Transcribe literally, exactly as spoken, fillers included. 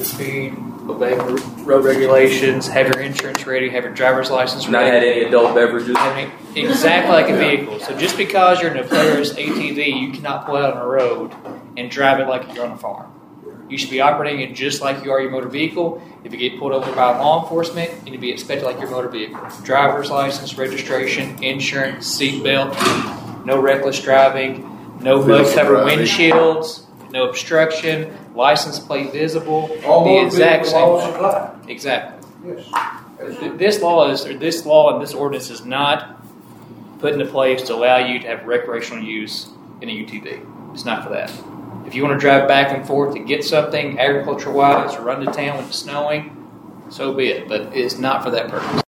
speed, obey road regulations, have your insurance ready, have your driver's license Not ready. had any adult beverages. Having- Exactly like a vehicle. So just because you're in a Polaris A T V, you cannot pull out on a road and drive it like you're on a farm. You should be operating it just like you are your motor vehicle. If you get pulled over by law enforcement, you need to be expected like your motor vehicle. Driver's license, registration, insurance, seat belt, no reckless driving, no mud covered windshields, no obstruction, license plate visible. All the motor exact vehicle same laws thing. apply. Exactly. Yes. Th- This law is, or this law and this ordinance is not put into place to allow you to have recreational use in a U T V. It's not for that. If you want to drive back and forth to get something agriculture-wise or run to town when it's snowing, so be it. But it's not for that purpose.